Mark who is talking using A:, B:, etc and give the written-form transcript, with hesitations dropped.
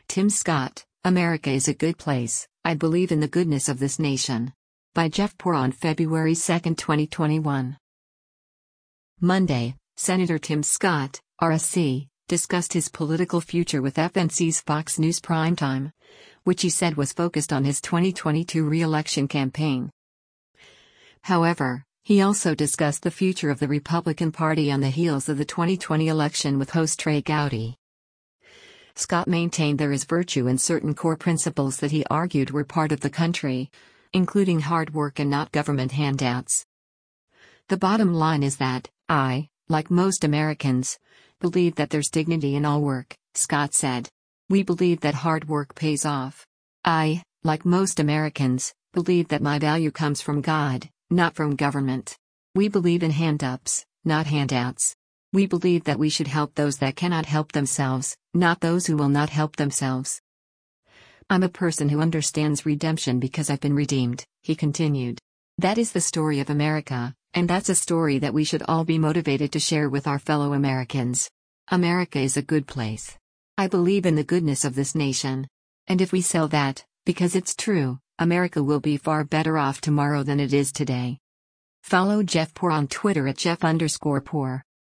A: Tim Scott, America is a good place, I believe in the goodness of this nation. By Jeff Poor on February 2, 2021. Monday, Senator Tim Scott, RSC, discussed his political future with FNC's Fox News Primetime, which he said was focused on his 2022 re-election campaign. However, he also discussed the future of the Republican Party on the heels of the 2020 election with host Trey Gowdy. Scott maintained there is virtue in certain core principles that he argued were part of the country, including hard work and not government handouts. The bottom line is that, I, like most Americans, believe that there's dignity in all work, Scott said. We believe that hard work pays off. I, like most Americans, believe that my value comes from God, not from government. We believe in hand-ups, not handouts. We believe that we should help those that cannot help themselves, not those who will not help themselves. I'm a person who understands redemption because I've been redeemed, he continued. That is the story of America, and that's a story that we should all be motivated to share with our fellow Americans. America is a good place. I believe in the goodness of this nation. And if we sell that, because it's true, America will be far better off tomorrow than it is today. Follow Jeff Poor on Twitter at Jeff_Poor.